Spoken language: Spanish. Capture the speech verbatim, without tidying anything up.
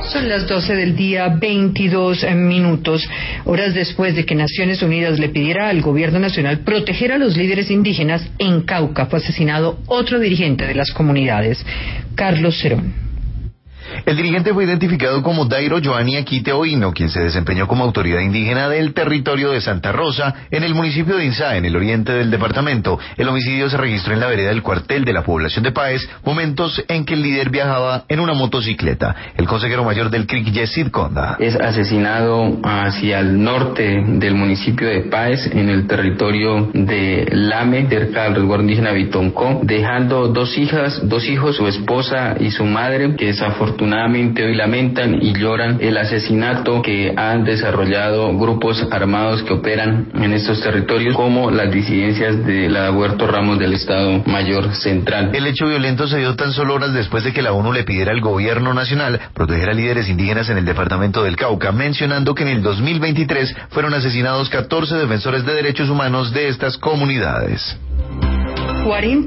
Son las doce del día, veintidós minutos, horas después de que Naciones Unidas le pidiera al gobierno nacional proteger a los líderes indígenas. En Cauca fue asesinado otro dirigente de las comunidades, Carlos Cerón. El dirigente fue identificado como Dairo Joanny Aquite Oino, quien se desempeñó como autoridad indígena del territorio de Santa Rosa, en el municipio de Insá, en el oriente del departamento. El homicidio se registró en la vereda del cuartel de la población de Páez, momentos en que el líder viajaba en una motocicleta. El consejero mayor del C R I C, Yesid Conda. Es asesinado hacia el norte del municipio de Páez, en el territorio de Lame, cerca del resguardo indígena Bitoncó, dejando dos hijas, dos hijos, su esposa y su madre, que desafortunadamente Afortunadamente hoy lamentan y lloran el asesinato que han desarrollado grupos armados que operan en estos territorios, como las disidencias de la Huerto Ramos del Estado Mayor Central. El hecho violento se dio tan solo horas después de que la ONU le pidiera al gobierno nacional proteger a líderes indígenas en el departamento del Cauca, mencionando que en el dos mil veintitrés fueron asesinados catorce defensores de derechos humanos de estas comunidades. cuarenta